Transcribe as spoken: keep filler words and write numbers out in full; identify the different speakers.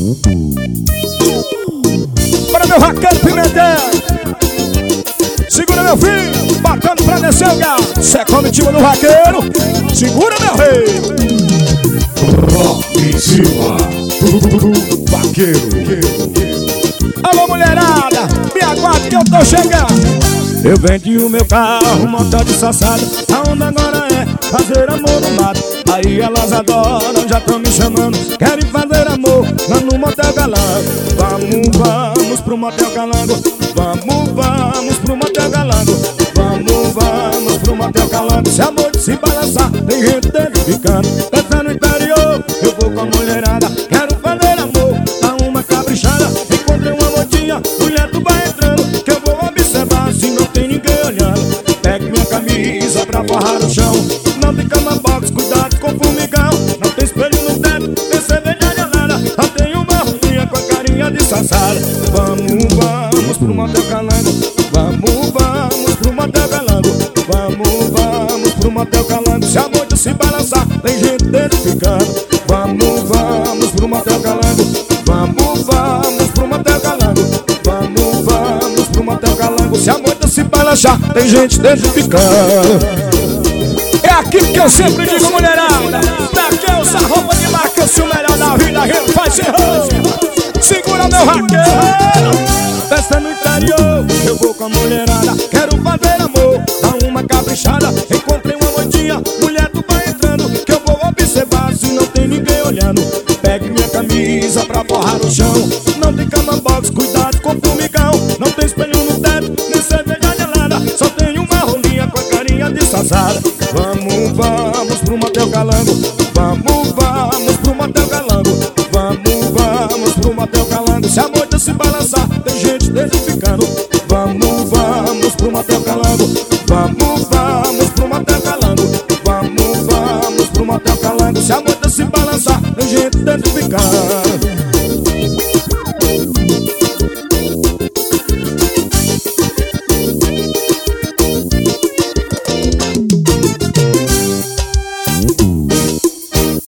Speaker 1: Para meu Raquel Pimentel, segura meu filho, bacana pra descer o galo. Cê é comitiva do vaqueiro, segura meu rei.
Speaker 2: Rock Silva, vaqueiro.
Speaker 1: Alô mulherada, me aguarde que eu tô chegando. Eu vendi o meu carro, motor de sassada. A onda agora é fazer amor no mato. Aí elas adoram, já tão me chamando. Querem fazer amor lá no Motel Calango. Vamos, vamos pro Motel Calango. Vamos, vamos pro Motel Calango. Vamos, vamos pro Motel Calango. Se a noite se balançar, tem gente ficando. Pensa no interior, eu vou com a mulherada. Quero fazer amor, dá uma caprichada. Encontrei uma motinha, mulher tu vai entrando, que eu vou observar se não tem ninguém olhando. Pegue minha camisa pra forrar o chão. Não tem cama box, cuidado com o formigão. Não tem espelho no teto, tem cerveja gelada. Só tem uma rolinha com a carinha de sassara. Vamos, vamos pro Motel Calango. Vamos, vamos pro Motel Calango. Vamos, vamos pro Motel Calango. Se a noite se balançar, tem gente ficando. Vamos, vamos pro Motel Calango. Vamos, vamos pro Motel Calango. Vamos, vamos pro Motel Calango. Se a noite se balançar, tem gente ficando. É aquilo que eu sempre digo, mulherada. Daqui é essa roupa de marca, se o melhor da vida a gente faz sem roupa. Segura meu raqueiro. Festa no interior, eu vou com a mulherada. Quero fazer amor, dá uma caprichada. Encontrei uma motinha, mulher tu vai entrando, que eu vou observar se não tem ninguém olhando. Pegue minha camisa pra forrar o chão. Não tem cama box, cuidado com o formigão. Não tem espelho no teto, nem cerveja gelada. Só tem uma rolinha com a carinha de sassara. Vamos, vamos pro Motel Calango. Vamos, vamos pro Motel Calango. Vamos, vamos pro Motel Calango. Se a noite se balançar, tem gente ficando. Vamos, vamos pro Motel Calango. Vamos, vamos pro Motel Calango. Vamos, vamos pro Motel Calango. Se a noite se balançar, tem gente ficando.